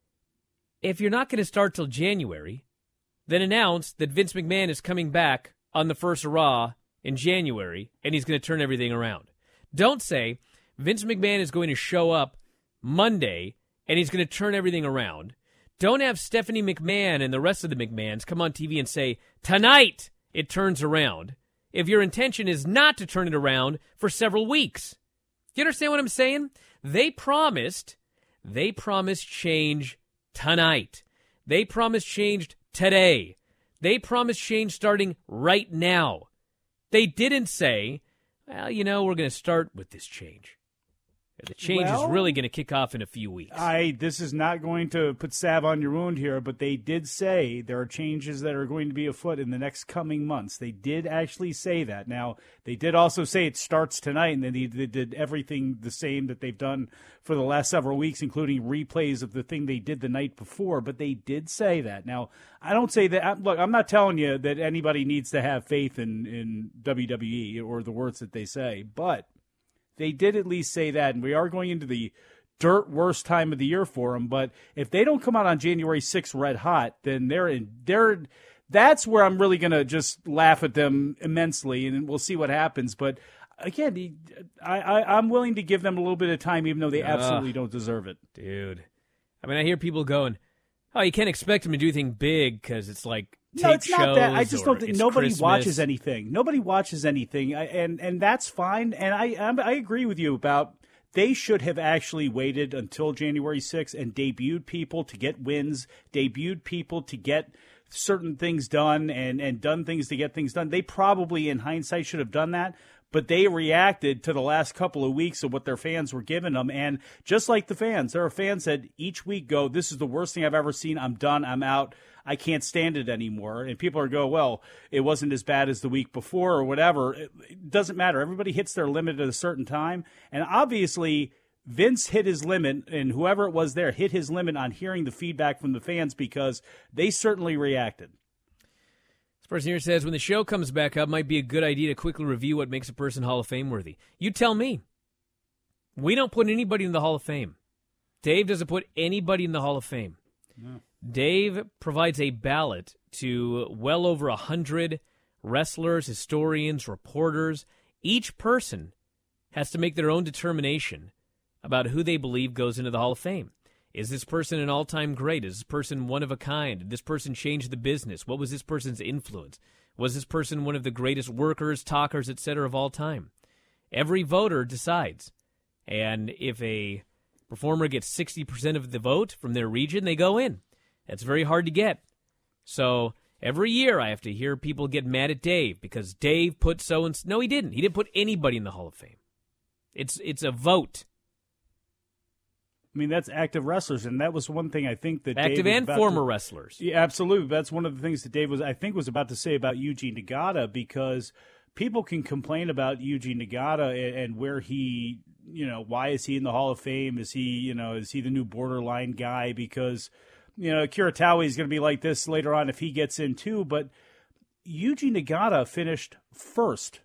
[SPEAKER 5] if you're not going to start till January, then announce that Vince McMahon is coming back on the first Raw in January, and he's going to turn everything around. Don't say Vince McMahon is going to show up Monday, and he's going to turn everything around. Don't have Stephanie McMahon and the rest of the McMahons come on TV and say, tonight it turns around, if your intention is not to turn it around for several weeks. Do you understand what I'm saying? They promised change tonight. They promised change today. They promised change starting right now. They didn't say, well, we're going to start with this change. The change is really going to kick off in a few weeks.
[SPEAKER 7] This is not going to put salve on your wound here, but they did say there are changes that are going to be afoot in the next coming months. They did actually say that. Now, they did also say it starts tonight, and they did everything the same that they've done for the last several weeks, including replays of the thing they did the night before, but they did say that. Now, I don't say that. Look, I'm not telling you that anybody needs to have faith in WWE or the words that they say, but they did at least say that, and we are going into the dirt worst time of the year for them. But if they don't come out on January 6th red hot, then that's where I'm really going to just laugh at them immensely, and we'll see what happens. But again, I'm willing to give them a little bit of time, even though they absolutely don't deserve it.
[SPEAKER 5] Dude. I mean, I hear people going, oh, you can't expect them to do anything big because it's
[SPEAKER 7] no, it's not that. I just don't think nobody
[SPEAKER 5] Christmas.
[SPEAKER 7] watches anything. Nobody watches anything, and that's fine. And I agree with you about they should have actually waited until January 6th and debuted people to get wins, debuted people to get certain things done, and done things to get things done. They probably, in hindsight, should have done that. But they reacted to the last couple of weeks of what their fans were giving them. And just like the fans, there are fans that each week go, this is the worst thing I've ever seen. I'm done. I'm out. I can't stand it anymore. And people are going, well, it wasn't as bad as the week before or whatever. It doesn't matter. Everybody hits their limit at a certain time. And obviously, Vince hit his limit, and whoever it was there hit his limit on hearing the feedback from the fans, because they certainly reacted.
[SPEAKER 5] Person here says, when the show comes back up, might be a good idea to quickly review what makes a person Hall of Fame worthy. You tell me. We don't put anybody in the Hall of Fame. Dave doesn't put anybody in the Hall of Fame. No. Dave provides a ballot to well over 100 wrestlers, historians, reporters, Each person has to make their own determination about who they believe goes into the Hall of Fame. Is this person an all-time great? Is this person one of a kind? Did this person change the business? What was this person's influence? Was this person one of the greatest workers, talkers, etc. of all time? Every voter decides. And if a performer gets 60% of the vote from their region, they go in. That's very hard to get. So every year I have to hear people get mad at Dave because Dave put so-and-so. No, he didn't. He didn't put anybody in the Hall of Fame. It's a vote.
[SPEAKER 7] I mean, that's active wrestlers, and that was one thing I think that
[SPEAKER 5] active
[SPEAKER 7] Dave
[SPEAKER 5] and former wrestlers.
[SPEAKER 7] Yeah, absolutely. That's one of the things that Dave was about to say about Yuji Nagata, because people can complain about Yuji Nagata and where he, why is he in the Hall of Fame? Is he the new borderline guy? Because, Kuratawa is going to be like this later on if he gets in too. But Yuji Nagata finished first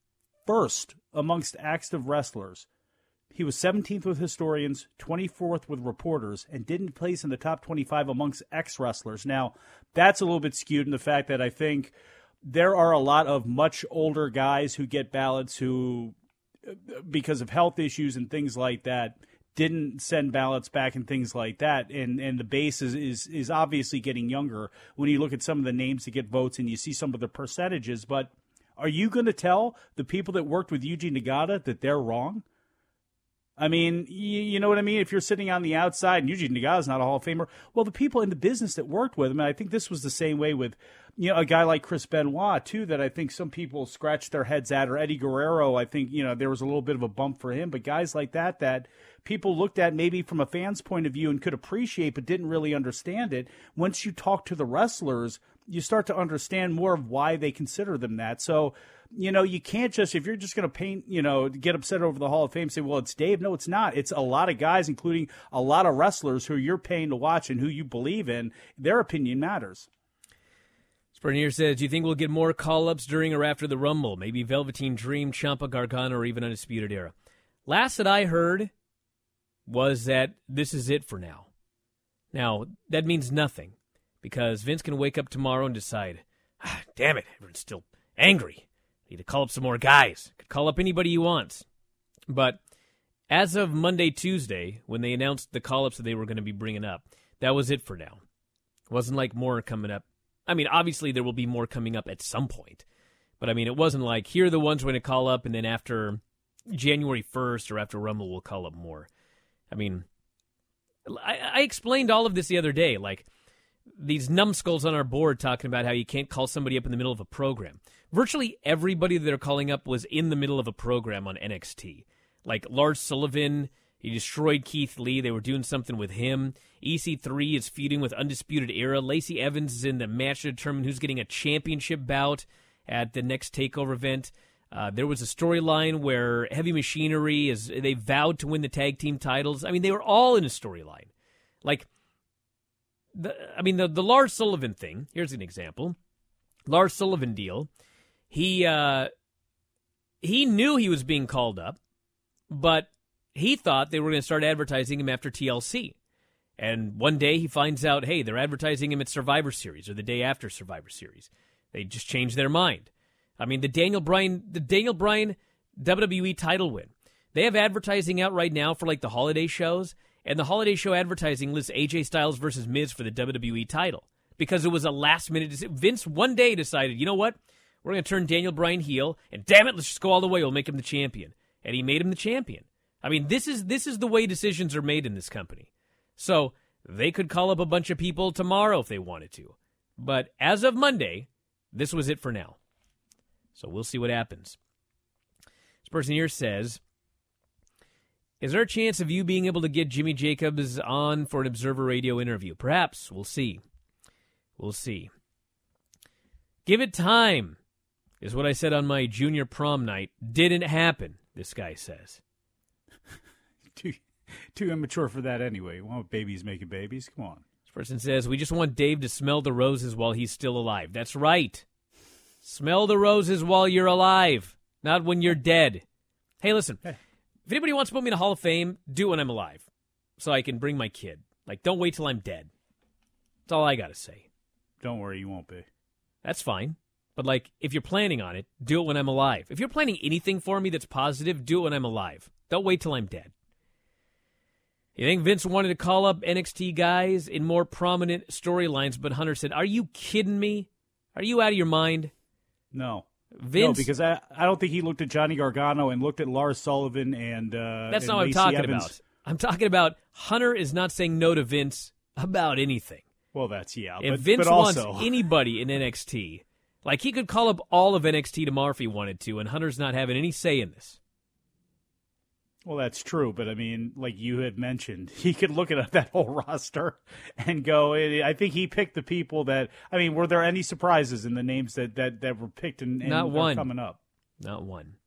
[SPEAKER 7] amongst active wrestlers. He was 17th with historians, 24th with reporters, and didn't place in the top 25 amongst ex-wrestlers. Now, that's a little bit skewed in the fact that I think there are a lot of much older guys who get ballots who, because of health issues and things like that, didn't send ballots back and things like that. And the base is obviously getting younger when you look at some of the names that get votes and you see some of the percentages. But are you going to tell the people that worked with Yuji Nagata that they're wrong? I mean, you know what I mean? If you're sitting on the outside and Yuji Nagata's not a Hall of Famer, well, the people in the business that worked with him, and I think this was the same way with, a guy like Chris Benoit, too, that I think some people scratched their heads at, or Eddie Guerrero, I think, there was a little bit of a bump for him. But guys like that people looked at maybe from a fan's point of view and could appreciate but didn't really understand it. Once you talk to the wrestlers, you start to understand more of why they consider them that. So, you can't just, if you're just going to get upset over the Hall of Fame, say, well, it's Dave. No, it's not. It's a lot of guys, including a lot of wrestlers who you're paying to watch and who you believe in. Their opinion matters.
[SPEAKER 5] Bernier says, do you think we'll get more call-ups during or after the Rumble? Maybe Velveteen Dream, Ciampa, Gargano, or even Undisputed Era? Last that I heard was that this is it for now. Now, that means nothing, because Vince can wake up tomorrow and decide, damn it, everyone's still angry. Need to call up some more guys. Could call up anybody he wants. But as of Monday, Tuesday, when they announced the call-ups that they were going to be bringing up, that was it for now. It wasn't like more coming up. I mean, obviously there will be more coming up at some point. But, I mean, it wasn't like, here are the ones we're going to call up, and then after January 1st or after Rumble, we'll call up more. I mean, I explained all of this the other day, like these numbskulls on our board talking about how you can't call somebody up in the middle of a program. Virtually everybody that they're calling up was in the middle of a program on NXT. Like Lars Sullivan, he destroyed Keith Lee. They were doing something with him. EC3 is feuding with Undisputed Era. Lacey Evans is in the match to determine who's getting a championship bout at the next TakeOver event. There was a storyline where Heavy Machinery, they vowed to win the tag team titles. I mean, they were all in a storyline. Like, the Lars Sullivan thing, here's an example. Lars Sullivan deal. He knew he was being called up, but he thought they were going to start advertising him after TLC. And one day he finds out, hey, they're advertising him at Survivor Series or the day after Survivor Series. They just changed their mind. I mean, the Daniel Bryan WWE title win. They have advertising out right now for like the holiday shows, and the holiday show advertising lists AJ Styles versus Miz for the WWE title because it was a last-minute decision. Vince one day decided, you know what? We're going to turn Daniel Bryan heel, and damn it, let's just go all the way. We'll make him the champion. And he made him the champion. I mean, this is the way decisions are made in this company. So they could call up a bunch of people tomorrow if they wanted to. But as of Monday, this was it for now. So we'll see what happens. This person here says, is there a chance of you being able to get Jimmy Jacobs on for an Observer Radio interview? Perhaps. We'll see. We'll see. Give it time, is what I said on my junior prom night. Didn't happen, this guy says.
[SPEAKER 7] Too immature for that anyway. You want babies making babies? Come on.
[SPEAKER 5] This person says, we just want Dave to smell the roses while he's still alive. That's right. Smell the roses while you're alive, not when you're dead. Hey, listen, if anybody wants to put me in the Hall of Fame, do it when I'm alive so I can bring my kid. Like, don't wait till I'm dead. That's all I got to say.
[SPEAKER 7] Don't worry, you won't be.
[SPEAKER 5] That's fine. But, like, if you're planning on it, do it when I'm alive. If you're planning anything for me that's positive, do it when I'm alive. Don't wait till I'm dead. You think Vince wanted to call up NXT guys in more prominent storylines, but Hunter said, are you kidding me? Are you out of your mind?
[SPEAKER 7] No.
[SPEAKER 5] Vince,
[SPEAKER 7] no, because I don't think he looked at Johnny Gargano and looked at Lars Sullivan and
[SPEAKER 5] that's not
[SPEAKER 7] and
[SPEAKER 5] what I'm
[SPEAKER 7] Lacey
[SPEAKER 5] talking
[SPEAKER 7] Evans.
[SPEAKER 5] about. I'm talking about Hunter is not saying no to Vince about anything.
[SPEAKER 7] Well, that's, yeah.
[SPEAKER 5] If
[SPEAKER 7] but,
[SPEAKER 5] Vince
[SPEAKER 7] but
[SPEAKER 5] wants
[SPEAKER 7] also,
[SPEAKER 5] anybody in NXT, like he could call up all of NXT tomorrow if he wanted to, and Hunter's not having any say in this.
[SPEAKER 7] Well, that's true, but I mean, like you had mentioned, he could look at that whole roster and go, I think he picked the people that, I mean, were there any surprises in the names that were picked and
[SPEAKER 5] Not one.
[SPEAKER 7] coming up?
[SPEAKER 5] Not one.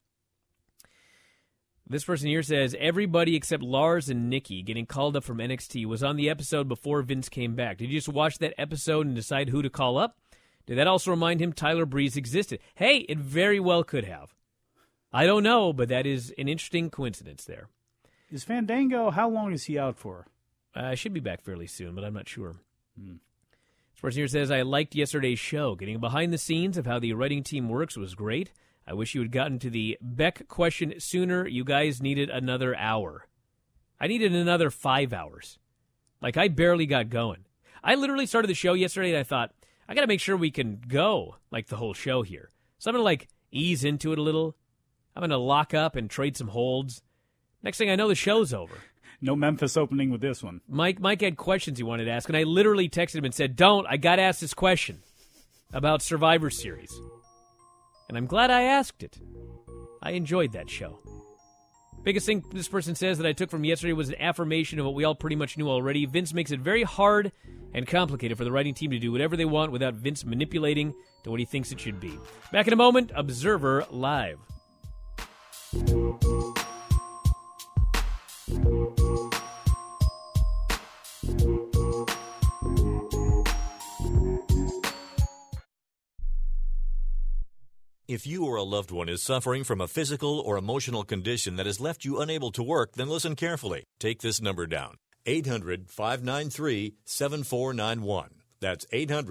[SPEAKER 5] This person here says, everybody except Lars and Nikki getting called up from NXT was on the episode before Vince came back. Did you just watch that episode and decide who to call up? Did that also remind him Tyler Breeze existed? Hey, it very well could have. I don't know, but that is an interesting coincidence there.
[SPEAKER 7] Is Fandango, how long is he out for?
[SPEAKER 5] Should be back fairly soon, but I'm not sure. This person here says, I liked yesterday's show. Getting behind the scenes of how the writing team works was great. I wish you had gotten to the Beck question sooner. You guys needed another hour. I needed another 5 hours. Like, I barely got going. I literally started the show yesterday, and I thought, I got to make sure we can go, like, the whole show here. So I'm going to, like, ease into it a little. I'm going to lock up and trade some holds. Next thing I know, the show's over.
[SPEAKER 7] No Memphis opening with this one.
[SPEAKER 5] Mike had questions he wanted to ask, and I literally texted him and said, I got to ask this question about Survivor Series. And I'm glad I asked it. I enjoyed that show. Biggest thing this person says that I took from yesterday was an affirmation of what we all pretty much knew already. Vince makes it very hard and complicated for the writing team to do whatever they want without Vince manipulating to what he thinks it should be. Back in a moment, Observer Live.
[SPEAKER 17] If you or a loved one is suffering from a physical or emotional condition that has left you unable to work, then listen carefully. Take this number down, 800-593-7491. That's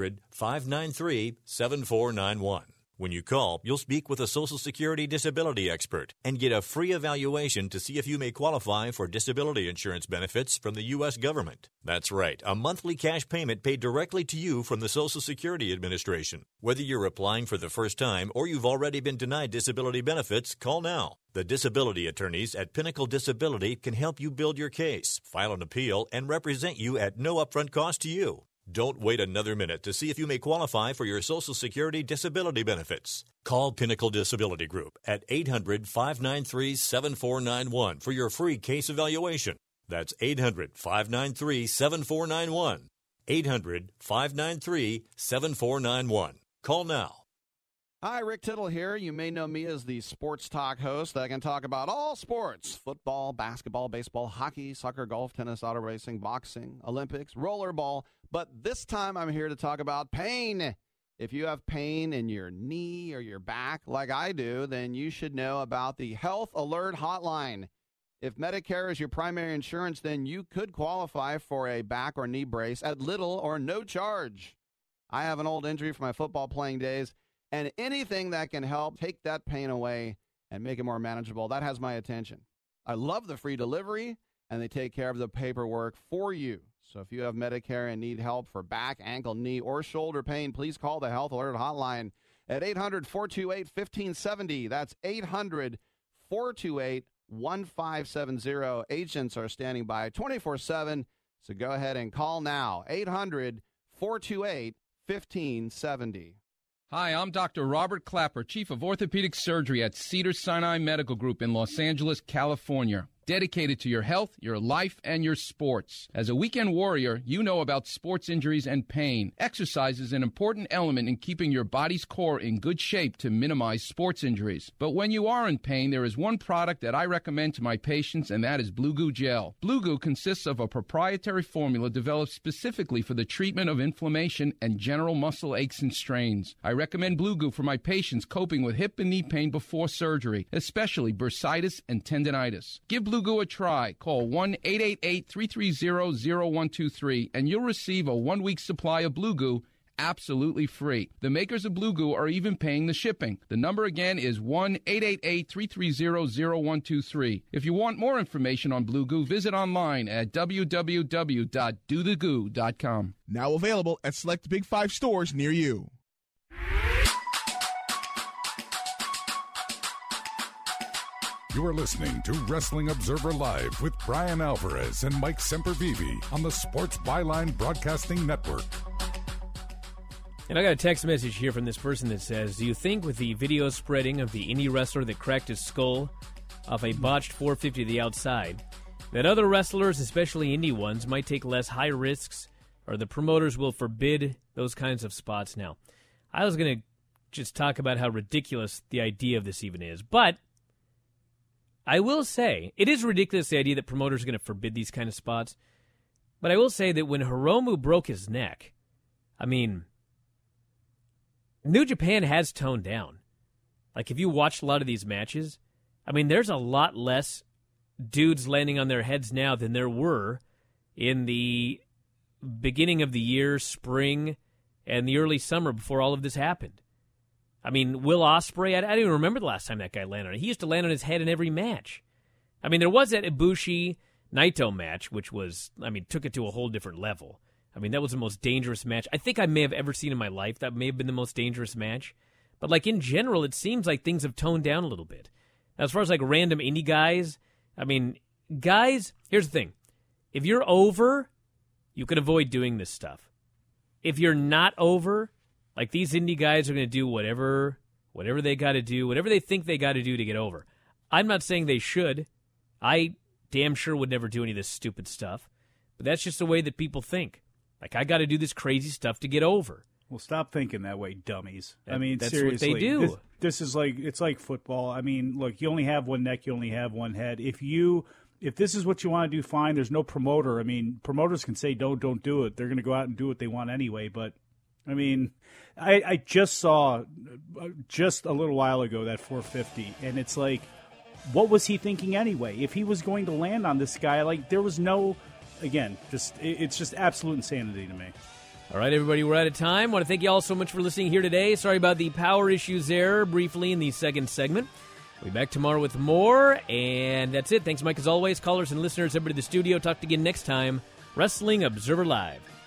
[SPEAKER 17] 800-593-7491. When you call, you'll speak with a Social Security disability expert and get a free evaluation to see if you may qualify for disability insurance benefits from the U.S. government. That's right, a monthly cash payment paid directly to you from the Social Security Administration. Whether you're applying for the first time or you've already been denied disability benefits, call now. The disability attorneys at Pinnacle Disability can help you build your case, file an appeal, and represent you at no upfront cost to you. Don't wait another minute to see if you may qualify for your Social Security disability benefits. Call Pinnacle Disability Group at 800-593-7491 for your free case evaluation. That's 800-593-7491. 800-593-7491. Call now.
[SPEAKER 18] Hi, Rick Tittle here. You may know me as the sports talk host that can talk about all sports: football, basketball, baseball, hockey, soccer, golf, tennis, auto racing, boxing, Olympics, rollerball. But this time I'm here to talk about pain. If you have pain in your knee or your back like I do, then you should know about the Health Alert Hotline. If Medicare is your primary insurance, then you could qualify for a back or knee brace at little or no charge. I have an old injury from my football playing days, and anything that can help take that pain away and make it more manageable, that has my attention. I love the free delivery, and they take care of the paperwork for you. So if you have Medicare and need help for back, ankle, knee, or shoulder pain, please call the Health Alert Hotline at 800-428-1570. That's 800-428-1570. Agents are standing by 24/7, so go ahead and call now. 800-428-1570.
[SPEAKER 19] Hi, I'm Dr. Robert Clapper, Chief of Orthopedic Surgery at Cedars-Sinai Medical Group in Los Angeles, California. Dedicated to your health, your life, and your sports. As a weekend warrior, you know about sports injuries and pain. Exercise is an important element in keeping your body's core in good shape to minimize sports injuries. But when you are in pain, there is one product that I recommend to my patients, and that is Blue Goo Gel. Blue Goo consists of a proprietary formula developed specifically for the treatment of inflammation and general muscle aches and strains. I recommend Blue Goo for my patients coping with hip and knee pain before surgery, especially bursitis and tendinitis. Give Blue Goo a try. Call 1-888-330-0123 and you'll receive a 1-week supply of Blue Goo absolutely free. The makers of Blue Goo are even paying the shipping. The number again is 1-888-330-0123. If you want more information on Blue Goo, visit online at www.dothegoo.com.
[SPEAKER 20] Now available at select Big 5 stores near you.
[SPEAKER 3] You are listening to Wrestling Observer Live with Brian Alvarez and Mike Sempervive on the Sports Byline Broadcasting Network.
[SPEAKER 5] And I got a text message here from this person that says, do you think with the video spreading of the indie wrestler that cracked his skull off a botched 450 to the outside, that other wrestlers, especially indie ones, might take less high risks, or the promoters will forbid those kinds of spots now? I was going to just talk about how ridiculous the idea of this even is, but I will say, it is ridiculous, the idea that promoters are going to forbid these kind of spots. But I will say that when Hiromu broke his neck, I mean, New Japan has toned down. Like, if you watched a lot of these matches, I mean, there's a lot less dudes landing on their heads now than there were in the beginning of the year, spring, and the early summer before all of this happened. I mean, Will Ospreay, I don't even remember the last time that guy landed on it. He used to land on his head in every match. I mean, there was that Ibushi-Naito match, which was, I mean, took it to a whole different level. I mean, that was the most dangerous match I think I may have ever seen in my life. That may have been the most dangerous match. But, like, in general, it seems like things have toned down a little bit. As far as, like, random indie guys, I mean, guys, here's the thing. If you're over, you can avoid doing this stuff. If you're not over, like, these indie guys are going to do whatever they got to do, whatever they think they got to do to get over. I'm not saying they should. I damn sure would never do any of this stupid stuff. But that's just the way that people think. Like, I got to do this crazy stuff to get over.
[SPEAKER 7] Well, stop thinking that way, dummies. I mean,
[SPEAKER 5] that's
[SPEAKER 7] seriously.
[SPEAKER 5] What they do.
[SPEAKER 7] This is like, it's like football. I mean, look, you only have one neck, you only have one head. If this is what you want to do, fine. There's no promoter. I mean, promoters can say don't do it. They're going to go out and do what they want anyway. But, I mean, I just saw just a little while ago that 450, and it's like, what was he thinking anyway? If he was going to land on this guy, like, there was no, again, it's just absolute insanity to me.
[SPEAKER 5] All right, everybody, we're out of time. I want to thank you all so much for listening here today. Sorry about the power issues there briefly in the second segment. We'll be back tomorrow with more, and that's it. Thanks, Mike, as always. Callers and listeners, everybody in the studio. Talk to you again next time. Wrestling Observer Live.